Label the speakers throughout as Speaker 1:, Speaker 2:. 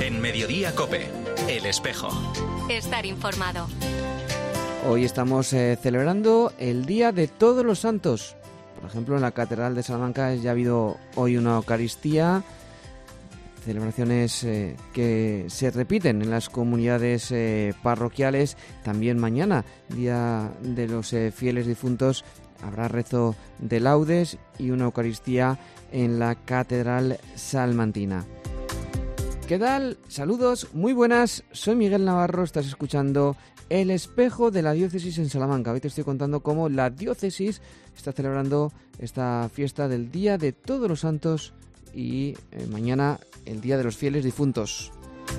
Speaker 1: En Mediodía COPE, El Espejo.
Speaker 2: Estar informado.
Speaker 3: Hoy estamos celebrando el Día de Todos los Santos. Por ejemplo, en la Catedral de Salamanca ya ha habido hoy una Eucaristía, celebraciones que se repiten en las comunidades parroquiales. También mañana, Día de los Fieles Difuntos, habrá rezo de laudes y una Eucaristía en la Catedral Salmantina. ¿Qué tal? Saludos, muy buenas. Soy Miguel Navarro, estás escuchando El Espejo de la Diócesis en Salamanca. Hoy te estoy contando cómo la Diócesis está celebrando esta fiesta del Día de Todos los Santos y mañana el Día de los Fieles Difuntos.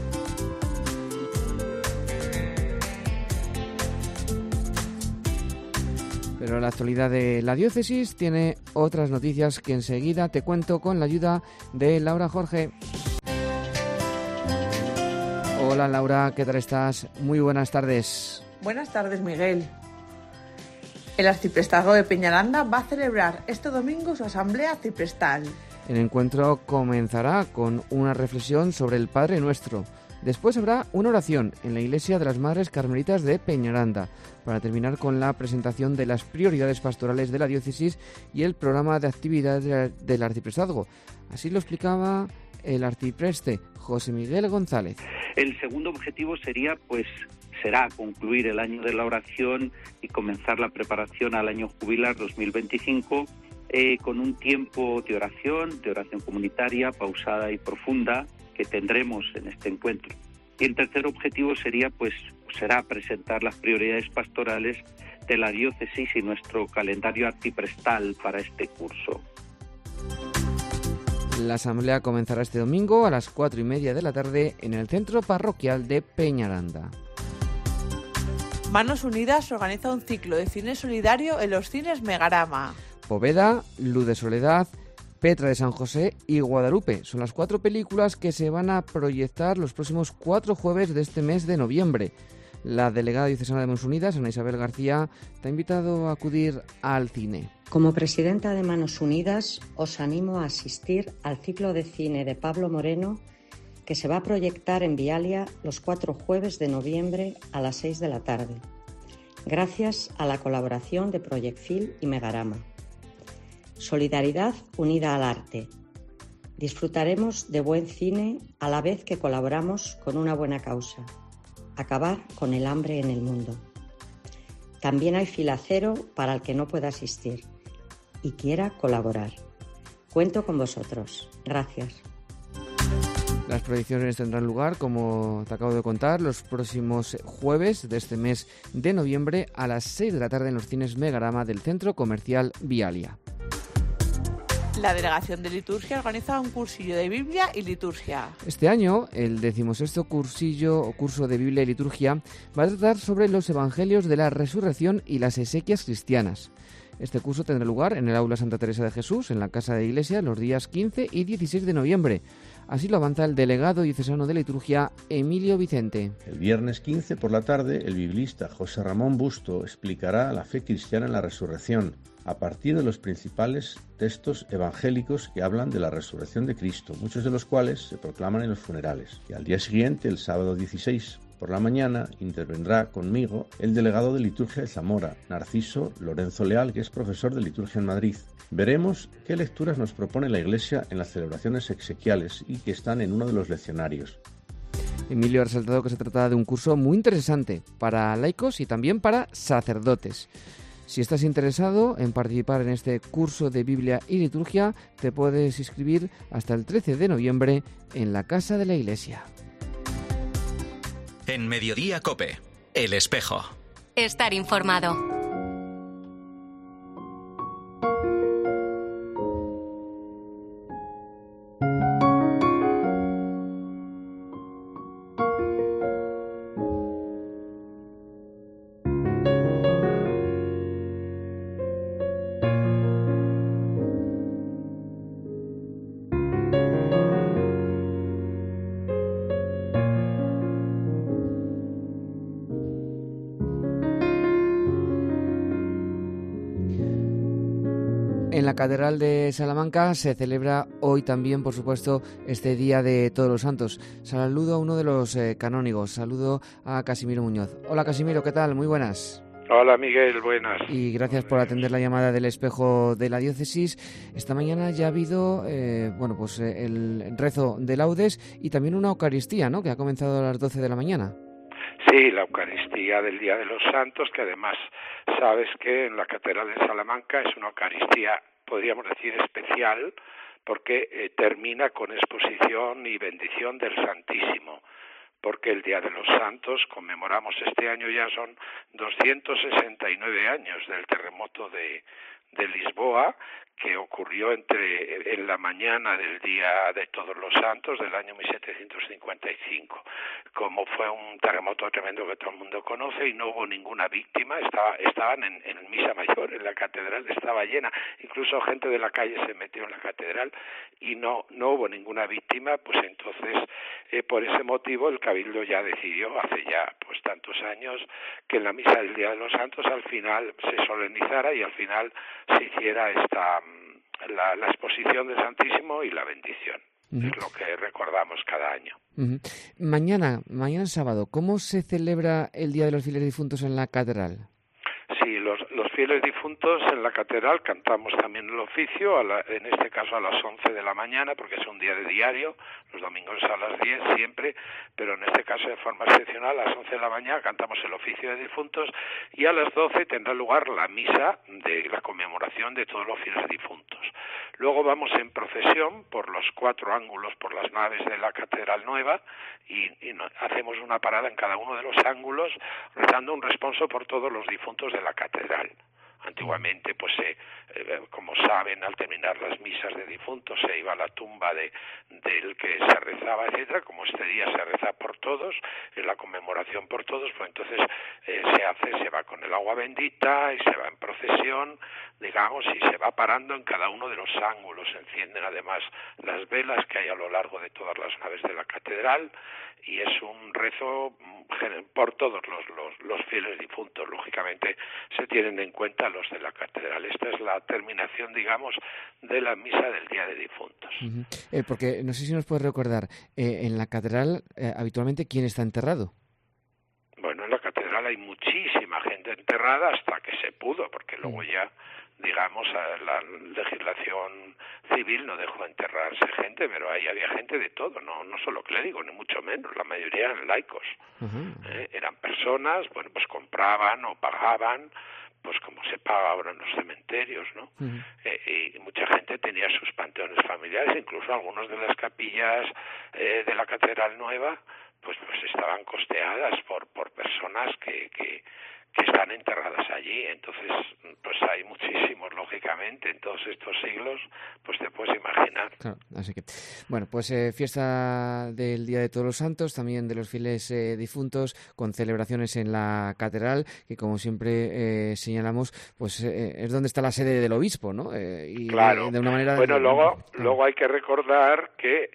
Speaker 3: Pero la actualidad de la Diócesis tiene otras noticias que enseguida te cuento con la ayuda de Laura Jorge. Hola Laura, ¿qué tal estás? Muy buenas tardes.
Speaker 4: Buenas tardes, Miguel. El arciprestazgo de Peñaranda va a celebrar este domingo su asamblea arciprestal.
Speaker 3: El encuentro comenzará con una reflexión sobre el Padre Nuestro. Después habrá una oración en la iglesia de las Madres Carmelitas de Peñaranda, para terminar con la presentación de las prioridades pastorales de la diócesis y el programa de actividades del arciprestazgo. Así lo explicaba el arcipreste José Miguel González.
Speaker 5: El segundo objetivo será concluir el año de la oración y comenzar la preparación al año jubilar 2025 con un tiempo de oración comunitaria, pausada y profunda que tendremos en este encuentro. Y el tercer objetivo será presentar las prioridades pastorales de la diócesis y nuestro calendario arciprestal para este curso.
Speaker 3: La asamblea comenzará este domingo a las 4:30 de la tarde en el centro parroquial de Peñaranda.
Speaker 4: Manos Unidas organiza un ciclo de cine solidario en los cines Megarama.
Speaker 3: Poveda, Luz de Soledad, Petra de San José y Guadalupe son las 4 películas que se van a proyectar los próximos 4 jueves de este mes de noviembre. La delegada diocesana de Manos Unidas, Ana Isabel García, te ha invitado a acudir al cine.
Speaker 6: Como presidenta de Manos Unidas, os animo a asistir al ciclo de cine de Pablo Moreno, que se va a proyectar en Vialia los 4 jueves de noviembre a las 6 de la tarde, gracias a la colaboración de Proyecfil y Megarama. Solidaridad unida al arte. Disfrutaremos de buen cine a la vez que colaboramos con una buena causa: acabar con el hambre en el mundo. También hay fila cero para el que no pueda asistir y quiera colaborar. Cuento con vosotros. Gracias.
Speaker 3: Las proyecciones tendrán lugar, como te acabo de contar, los próximos jueves de este mes de noviembre a las 6 de la tarde en los cines Megarama del Centro Comercial Vialia.
Speaker 4: La Delegación de Liturgia organiza un cursillo de Biblia y Liturgia.
Speaker 3: Este año, el 16º curso de Biblia y Liturgia va a tratar sobre los Evangelios de la Resurrección y las exequias cristianas. Este curso tendrá lugar en el Aula Santa Teresa de Jesús, en la Casa de Iglesia, los días 15 y 16 de noviembre. Así lo avanza el delegado diocesano de Liturgia, Emilio Vicente.
Speaker 7: El viernes 15 por la tarde, el biblista José Ramón Busto explicará la fe cristiana en la resurrección, a partir de los principales textos evangélicos que hablan de la resurrección de Cristo, muchos de los cuales se proclaman en los funerales. Y al día siguiente, el sábado 16, por la mañana, intervendrá conmigo el delegado de Liturgia de Zamora, Narciso Lorenzo Leal, que es profesor de Liturgia en Madrid. Veremos qué lecturas nos propone la Iglesia en las celebraciones exequiales y que están en uno de los leccionarios.
Speaker 3: Emilio ha resaltado que se trata de un curso muy interesante para laicos y también para sacerdotes. Si estás interesado en participar en este curso de Biblia y Liturgia, te puedes inscribir hasta el 13 de noviembre en la Casa de la Iglesia.
Speaker 1: En Mediodía COPE, El Espejo.
Speaker 2: Estar informado.
Speaker 3: Catedral de Salamanca se celebra hoy también, por supuesto, este Día de Todos los Santos. Saludo a uno de los canónigos, saludo a Casimiro Muñoz. Hola Casimiro, ¿qué tal? Muy buenas.
Speaker 8: Hola Miguel, buenas.
Speaker 3: Y gracias por atender la llamada del Espejo de la Diócesis. Esta mañana ya ha habido el rezo de laudes y también una Eucaristía, ¿no?, que ha comenzado a las 12 de la mañana.
Speaker 8: Sí, la Eucaristía del Día de los Santos, que además sabes que en la Catedral de Salamanca es una Eucaristía, podríamos decir, especial, porque termina con exposición y bendición del Santísimo. Porque el Día de los Santos conmemoramos este año, ya son 269 años del terremoto de Lisboa, que ocurrió en la mañana del Día de Todos los Santos del año 1755. Como fue un terremoto tremendo que todo el mundo conoce y no hubo ninguna víctima, estaban en misa mayor, en la catedral estaba llena, incluso gente de la calle se metió en la catedral y no hubo ninguna víctima, pues entonces por ese motivo el Cabildo ya decidió hace ya pues tantos años que en la misa del Día de los Santos al final se solemnizara y al final se hiciera la exposición del Santísimo y la bendición. Uh-huh. Es lo que recordamos cada año.
Speaker 3: Uh-huh. Mañana sábado, ¿cómo se celebra el Día de los Fieles Difuntos en la catedral?
Speaker 8: Sí, los fieles difuntos en la catedral cantamos también el oficio, en este caso a las 11 de la mañana, porque es un día de diario, los domingos a las 10 siempre, pero en este caso de forma excepcional, a las 11 de la mañana cantamos el oficio de difuntos y a las 12 tendrá lugar la misa de la conmemoración de todos los fieles difuntos. Luego vamos en procesión por los 4 ángulos, por las naves de la Catedral Nueva y hacemos una parada en cada uno de los ángulos rezando un responso por todos los difuntos de la catedral. Antiguamente, pues como saben, al terminar las misas de difuntos se iba a la tumba del que se rezaba, etcétera. Como este día se reza por todos, es la conmemoración por todos, pues entonces se va con el agua bendita y se va en procesión, digamos, y se va parando en cada uno de los ángulos. Se encienden además las velas que hay a lo largo de todas las naves de la catedral y es un rezo por todos los fieles difuntos. Lógicamente se tienen en cuenta los de la catedral. Esta es la terminación, digamos, de la misa del Día de Difuntos.
Speaker 3: Uh-huh. Porque no sé si nos puedes recordar, en la catedral habitualmente ¿quién está enterrado?
Speaker 8: Bueno, en la catedral hay muchísima gente enterrada hasta que se pudo, porque luego ya, digamos, la legislación civil no dejó enterrarse gente, pero ahí había gente de todo, no solo clérigos, ni mucho menos, la mayoría eran laicos. Uh-huh. Eran personas, bueno, pues compraban o pagaban, pues como se paga ahora en los cementerios, ¿no? Uh-huh. Y mucha gente tenía sus panteones familiares, incluso algunos de las capillas de la Catedral Nueva, pues estaban costeadas por personas que están enterradas allí. Entonces, pues hay muchísimos, lógicamente, en todos estos siglos, pues te puedes imaginar.
Speaker 3: Claro, así que, bueno, pues fiesta del Día de Todos los Santos, también de los fieles difuntos, con celebraciones en la catedral, que como siempre señalamos, pues es donde está la sede del obispo, ¿no? Y
Speaker 8: claro.
Speaker 3: De una manera...
Speaker 8: Bueno, luego hay que recordar que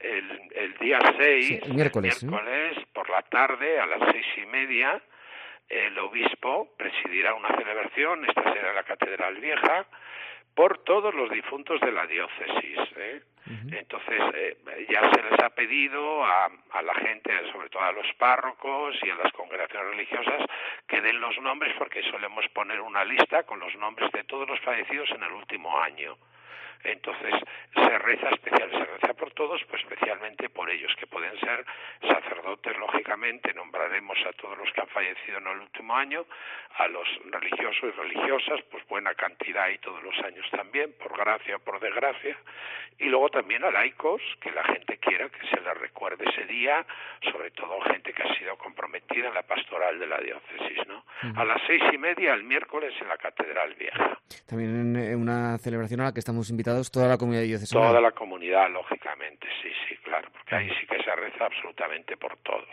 Speaker 8: el día 6, sí,
Speaker 3: el miércoles,
Speaker 8: por la tarde, a las 6:30, el obispo presidirá una celebración, esta será en la Catedral Vieja, por todos los difuntos de la diócesis. Uh-huh. Entonces, ya se les ha pedido a la gente, sobre todo a los párrocos y a las congregaciones religiosas, que den los nombres, porque solemos poner una lista con los nombres de todos los fallecidos en el último año. Entonces se reza por todos, pues especialmente por ellos, que pueden ser sacerdotes, lógicamente, nombraremos a todos los que han fallecido en el último año, a los religiosos y religiosas, pues buena cantidad y todos los años también, por gracia o por desgracia, y luego también a laicos, que la gente quiera que se les recuerde ese día, sobre todo gente que ha sido comprometida en la pastoral de la diócesis, ¿no? Uh-huh. A las 6:30 el miércoles en la Catedral Vieja.
Speaker 3: También una celebración a la que estamos invitados toda la comunidad diocesana.
Speaker 8: Toda la comunidad, lógicamente, sí, claro, porque ahí sí que se reza absolutamente por todos.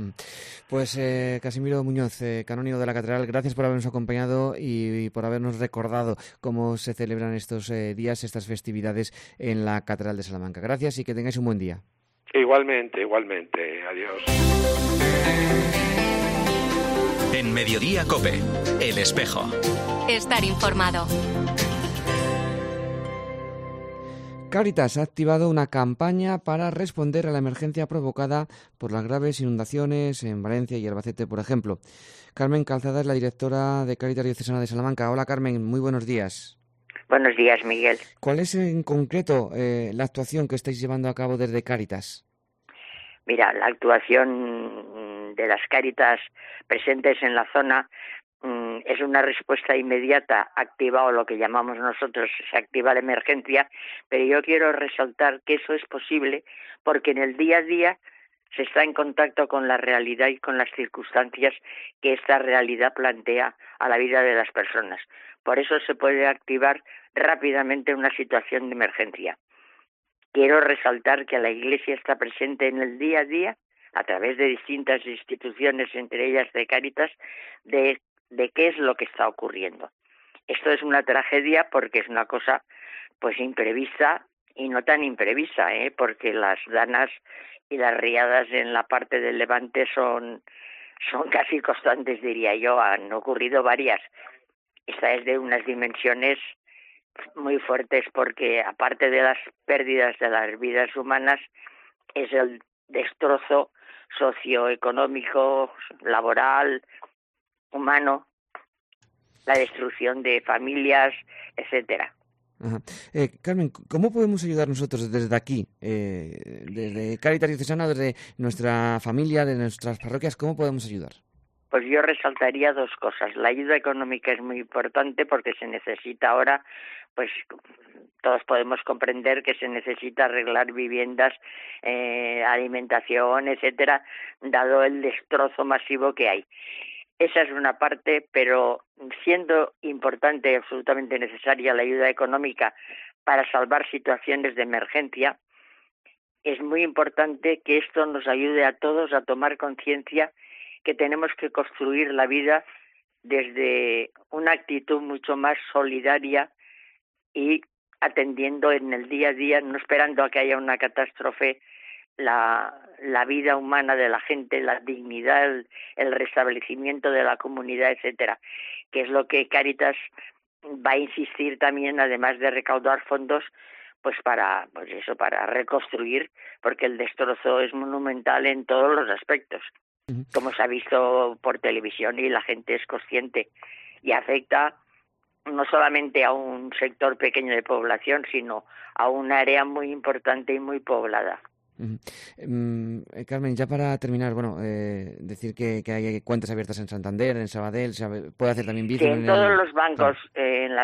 Speaker 3: Pues Casimiro Muñoz, canónigo de la Catedral, gracias por habernos acompañado y por habernos recordado cómo se celebran estos días, estas festividades en la Catedral de Salamanca. Gracias y que tengáis un buen día.
Speaker 8: Igualmente, adiós.
Speaker 1: En Mediodía COPE, El Espejo.
Speaker 2: Estar informado.
Speaker 3: Cáritas ha activado una campaña para responder a la emergencia provocada por las graves inundaciones en Valencia y Albacete, por ejemplo. Carmen Calzada es la directora de Cáritas Diocesana de Salamanca. Hola, Carmen, muy buenos días.
Speaker 9: Buenos días, Miguel.
Speaker 3: ¿Cuál es en concreto la actuación que estáis llevando a cabo desde Cáritas?
Speaker 9: Mira, la actuación de las Cáritas presentes en la zona es una respuesta inmediata, activado lo que llamamos nosotros, se activa la emergencia, pero yo quiero resaltar que eso es posible porque en el día a día se está en contacto con la realidad y con las circunstancias que esta realidad plantea a la vida de las personas. Por eso se puede activar rápidamente una situación de emergencia. Quiero resaltar que la Iglesia está presente en el día a día a través de distintas instituciones, entre ellas de Cáritas, de qué es lo que está ocurriendo. Esto es una tragedia porque es una cosa pues imprevista y no tan imprevista, porque las danas y las riadas en la parte del Levante son casi constantes, diría yo. Han ocurrido varias. Esta es de unas dimensiones muy fuertes porque, aparte de las pérdidas de las vidas humanas, es el destrozo socioeconómico, laboral, humano, la destrucción de familias, etcétera.
Speaker 3: Ajá. Carmen, ¿cómo podemos ayudar nosotros desde aquí, desde Cáritas Diocesana, desde nuestra familia, de nuestras parroquias? ¿Cómo podemos ayudar?
Speaker 9: Pues yo resaltaría dos cosas. La ayuda económica es muy importante porque se necesita ahora, pues todos podemos comprender que se necesita arreglar viviendas, alimentación, etcétera, dado el destrozo masivo que hay. Esa es una parte, pero siendo importante y absolutamente necesaria la ayuda económica para salvar situaciones de emergencia, es muy importante que esto nos ayude a todos a tomar conciencia que tenemos que construir la vida desde una actitud mucho más solidaria y atendiendo en el día a día, no esperando a que haya una catástrofe, la vida humana de la gente, la dignidad, el restablecimiento de la comunidad, etcétera, que es lo que Cáritas va a insistir también, además de recaudar fondos, pues para reconstruir, porque el destrozo es monumental en todos los aspectos, como se ha visto por televisión y la gente es consciente, y afecta no solamente a un sector pequeño de población, sino a un área muy importante y muy poblada.
Speaker 3: Carmen, ya para terminar, decir que hay cuentas abiertas en Santander, en Sabadell, puede hacer también Bizum.
Speaker 9: Sí, en todos los bancos, en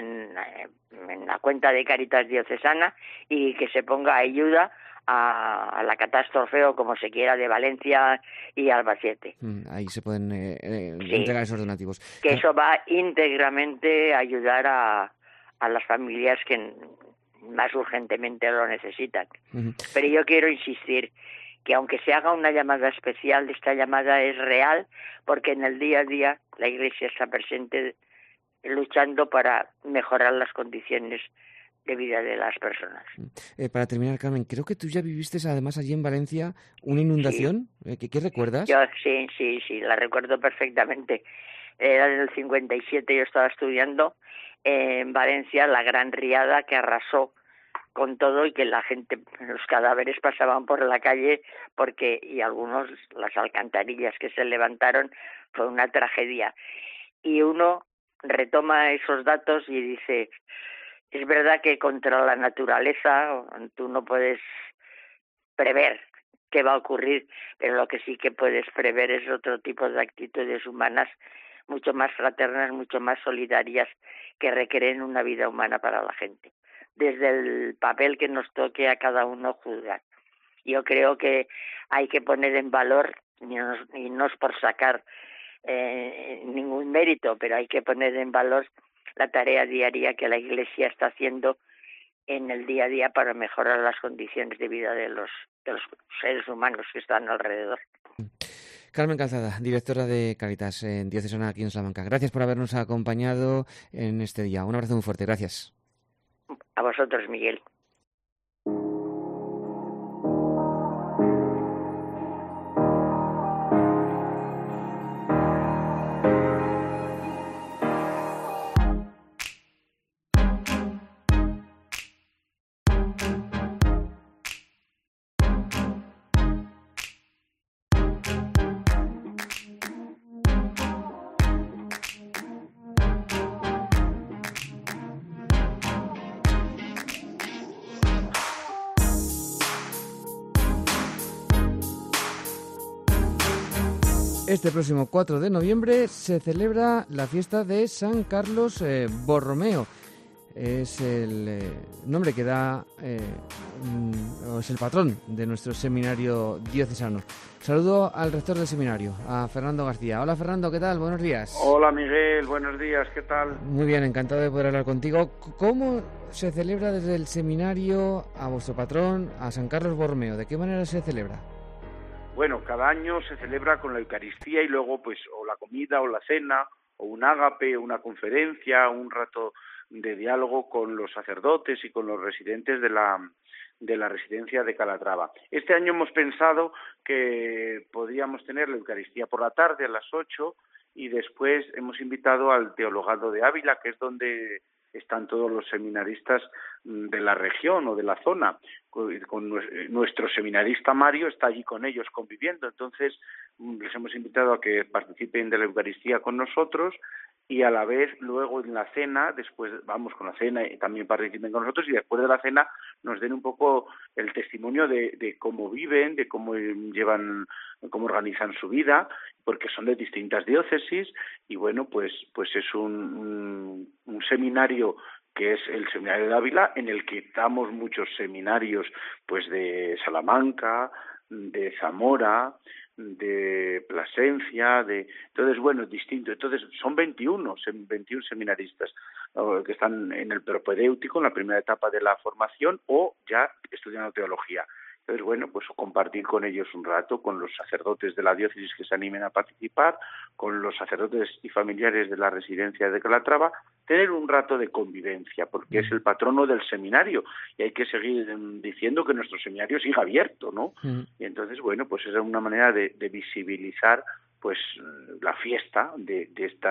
Speaker 9: la cuenta de Cáritas Diocesana, y que se ponga ayuda a la catástrofe, o como se quiera, de Valencia y Albacete.
Speaker 3: Ahí se pueden entregar esos donativos.
Speaker 9: Que eso va íntegramente a ayudar a las familias que más urgentemente lo necesitan. Pero yo quiero insistir que aunque se haga una llamada especial, esta llamada es real, porque en el día a día la Iglesia está presente luchando para mejorar las condiciones de vida de las personas.
Speaker 3: Para terminar, Carmen, creo que tú ya viviste además allí en Valencia una inundación. Sí. ¿Qué recuerdas?
Speaker 9: Yo sí, la recuerdo perfectamente. Era en el 57, yo estaba estudiando en Valencia, la gran riada que arrasó con todo y que la gente, los cadáveres pasaban por la calle y algunos, las alcantarillas que se levantaron, fue una tragedia. Y uno retoma esos datos y dice, es verdad que contra la naturaleza tú no puedes prever qué va a ocurrir, pero lo que sí que puedes prever es otro tipo de actitudes humanas mucho más fraternas, mucho más solidarias, que requieren una vida humana para la gente, desde el papel que nos toque a cada uno juzgar. Yo creo que hay que poner en valor, y no es por sacar ningún mérito, pero hay que poner en valor la tarea diaria que la Iglesia está haciendo en el día a día para mejorar las condiciones de vida de los seres humanos que están alrededor.
Speaker 3: Carmen Calzada, directora de Cáritas Diocesana aquí en Salamanca. Gracias por habernos acompañado en este día. Un abrazo muy fuerte. Gracias.
Speaker 9: A vosotros, Miguel.
Speaker 3: Este próximo 4 de noviembre se celebra la fiesta de San Carlos Borromeo. Es el nombre que da, o es el patrón de nuestro seminario diocesano. Saludo al rector del seminario, a Fernando García. Hola Fernando, ¿qué tal? Buenos días.
Speaker 10: Hola Miguel, buenos días, ¿qué tal?
Speaker 3: Muy bien, encantado de poder hablar contigo. ¿Cómo se celebra desde el seminario a vuestro patrón, a San Carlos Borromeo? ¿De qué manera se celebra?
Speaker 10: Bueno, cada año se celebra con la Eucaristía y luego pues o la comida o la cena o un ágape, una conferencia, un rato de diálogo con los sacerdotes y con los residentes de la residencia de Calatrava. Este año hemos pensado que podríamos tener la Eucaristía por la tarde a las 8 y después hemos invitado al Teologado de Ávila, que es donde están todos los seminaristas de la región o de la zona. Con nuestro seminarista Mario está allí con ellos conviviendo, entonces les hemos invitado a que participen de la Eucaristía con nosotros y a la vez luego en la cena, después vamos con la cena y también participen con nosotros y después de la cena nos den un poco el testimonio de cómo viven, de cómo llevan, cómo organizan su vida, porque son de distintas diócesis y bueno, pues es un seminario que es el Seminario de Ávila, en el que damos muchos seminarios pues de Salamanca, de Zamora, de Plasencia, entonces bueno, es distinto. Entonces son 21 seminaristas que están en el propedéutico, en la primera etapa de la formación o ya estudiando teología. Entonces, bueno, pues compartir con ellos un rato, con los sacerdotes de la diócesis que se animen a participar, con los sacerdotes y familiares de la residencia de Calatrava, tener un rato de convivencia, porque es el patrono del seminario y hay que seguir diciendo que nuestro seminario siga abierto, ¿no? Y entonces, bueno, pues es una manera de visibilizar pues la fiesta de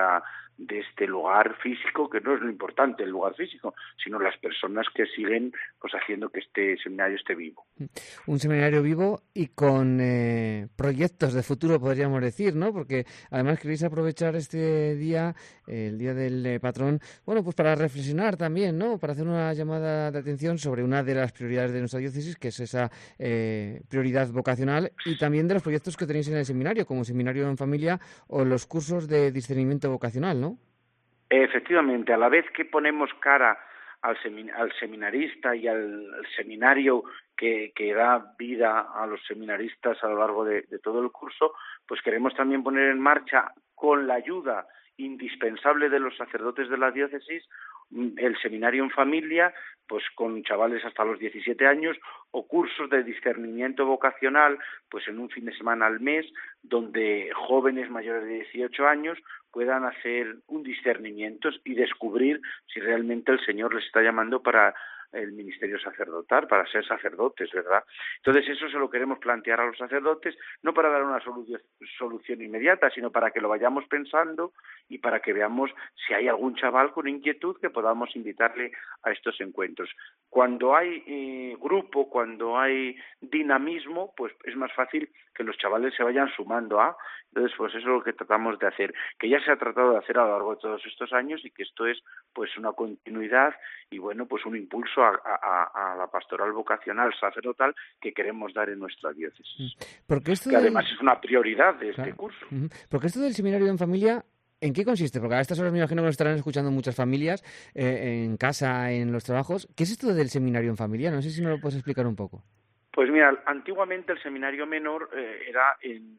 Speaker 10: este lugar físico, que no es lo importante el lugar físico, sino las personas que siguen pues haciendo que este seminario esté vivo.
Speaker 3: Un seminario vivo y con proyectos de futuro, podríamos decir, ¿no? Porque además queréis aprovechar este día, el día del patrón, bueno, pues para reflexionar también, ¿no? Para hacer una llamada de atención sobre una de las prioridades de nuestra diócesis, que es esa prioridad vocacional, y también de los proyectos que tenéis en el seminario, como Seminario en Familia o los cursos de discernimiento vocacional, ¿no?
Speaker 10: Efectivamente, a la vez que ponemos cara al seminarista y al seminario que da vida a los seminaristas a lo largo de todo el curso, pues queremos también poner en marcha, con la ayuda indispensable de los sacerdotes de la diócesis, el seminario en familia, pues con chavales hasta los 17 años, o cursos de discernimiento vocacional, pues en un fin de semana al mes, donde jóvenes mayores de 18 años puedan hacer un discernimiento y descubrir si realmente el Señor les está llamando para el ministerio sacerdotal, para ser sacerdotes, ¿verdad? Entonces eso se lo queremos plantear a los sacerdotes, no para dar una solución inmediata, sino para que lo vayamos pensando y para que veamos si hay algún chaval con inquietud que podamos invitarle a estos encuentros. Cuando hay grupo, cuando hay dinamismo, pues es más fácil que los chavales se vayan sumando a. Entonces, pues eso es lo que tratamos de hacer, que ya se ha tratado de hacer a lo largo de todos estos años y que esto es pues una continuidad y bueno, pues un impulso a la pastoral vocacional sacerdotal que queremos dar en nuestra diócesis.
Speaker 3: Porque esto
Speaker 10: que además es una prioridad de este curso.
Speaker 3: Porque esto del seminario en familia, ¿en qué consiste? Porque a estas horas me imagino que nos estarán escuchando muchas familias en casa, en los trabajos. ¿Qué es esto del seminario en familia? No sé si me lo puedes explicar un poco.
Speaker 10: Pues mira, antiguamente el seminario menor era en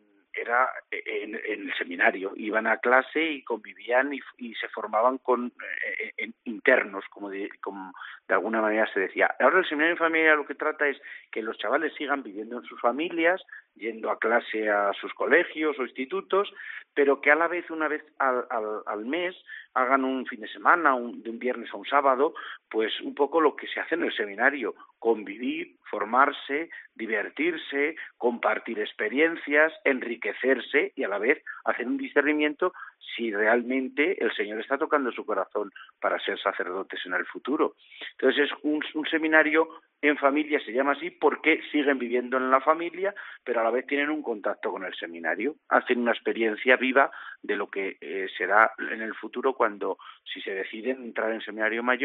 Speaker 10: el seminario, iban a clase y convivían y se formaban con internos, como de alguna manera se decía. Ahora el seminario en familia lo que trata es que los chavales sigan viviendo en sus familias, yendo a clase a sus colegios o institutos, pero que a la vez, una vez al mes, hagan un fin de semana, de un viernes a un sábado, pues un poco lo que se hace en el seminario, convivir, formarse, divertirse, compartir experiencias, enriquecerse y a la vez hacer un discernimiento si realmente el Señor está tocando su corazón para ser sacerdotes en el futuro. Entonces es un seminario en familia, se llama así porque siguen viviendo en la familia, pero a la vez tienen un contacto con el seminario, hacen una experiencia viva de lo que será en el futuro cuando, si se deciden entrar en seminario mayor,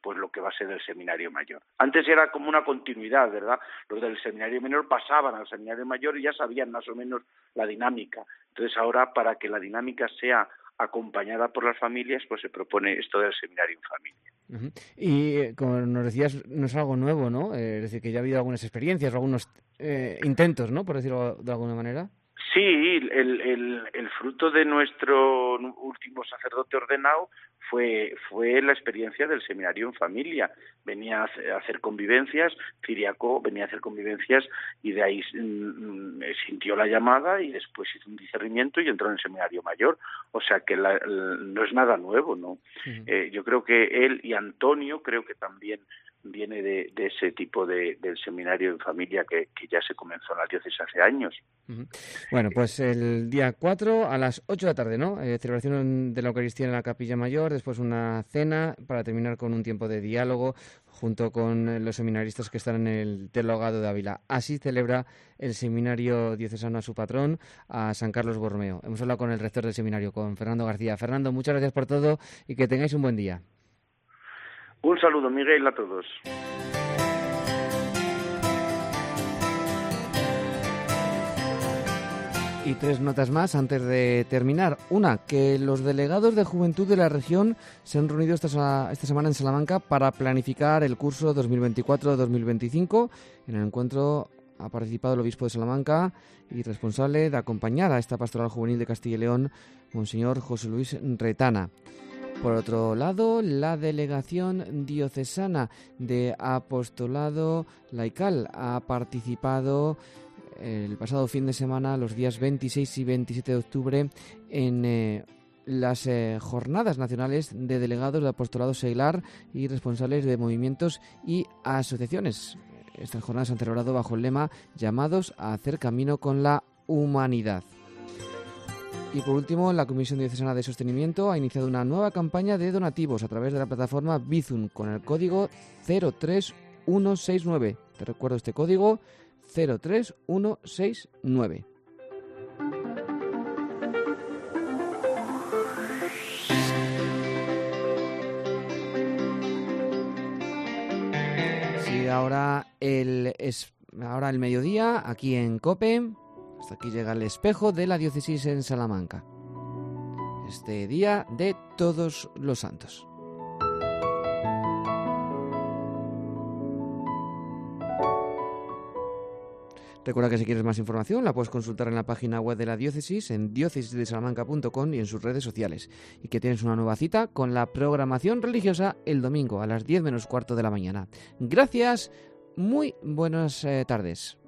Speaker 10: pues lo que va a ser el seminario mayor. Antes era como una continuidad, ¿verdad? Los del seminario menor pasaban al seminario mayor y ya sabían más o menos la dinámica. Entonces ahora, para que la dinámica sea acompañada por las familias, pues se propone esto del seminario en familia.
Speaker 3: Uh-huh. Y como nos decías, no es algo nuevo, ¿no? Es decir, que ya ha habido algunas experiencias o algunos intentos, ¿no? Por decirlo de alguna manera.
Speaker 10: Sí, el fruto de nuestro último sacerdote ordenado fue la experiencia del seminario en familia. Venía a hacer convivencias, Ciriaco venía a hacer convivencias y de ahí sintió la llamada y después hizo un discernimiento y entró en el seminario mayor. O sea que no es nada nuevo, ¿no? Uh-huh. Yo creo que él y Antonio, creo que también viene de ese tipo del seminario en familia que ya se comenzó en la diócesis hace años.
Speaker 3: Uh-huh. Bueno, pues el día 4 a las 8 de la tarde, ¿no? Celebración de la Eucaristía en la Capilla Mayor, después una cena para terminar con un tiempo de diálogo junto con los seminaristas que están en el Teologado de Ávila. Así celebra el seminario diocesano a su patrón, a San Carlos Borromeo. Hemos hablado con el rector del seminario, con Fernando García. Fernando, muchas gracias por todo y que tengáis un buen día.
Speaker 10: Un saludo, Miguel, a todos.
Speaker 3: Y 3 notas más antes de terminar. Una, que los delegados de juventud de la región se han reunido esta semana en Salamanca para planificar el curso 2024-2025. En el encuentro ha participado el obispo de Salamanca y responsable de acompañar a esta pastoral juvenil de Castilla y León, Monseñor José Luis Retana. Por otro lado, la delegación diocesana de apostolado laical ha participado el pasado fin de semana, los días 26 y 27 de octubre, en las jornadas nacionales de delegados de apostolado seglar y responsables de movimientos y asociaciones. Estas jornadas se han celebrado bajo el lema "Llamados a hacer camino con la humanidad". Y por último, la Comisión Diocesana de Sostenimiento ha iniciado una nueva campaña de donativos a través de la plataforma Bizum con el código 03169. Te recuerdo este código, 03169. Sí, ahora el mediodía, aquí en COPE. Hasta aquí llega el espejo de la diócesis en Salamanca. Este día de Todos los Santos. Recuerda que si quieres más información la puedes consultar en la página web de la diócesis, en diócesisdesalamanca.com y en sus redes sociales. Y que tienes una nueva cita con la programación religiosa el domingo a las 10 menos cuarto de la mañana. Gracias, muy buenas tardes.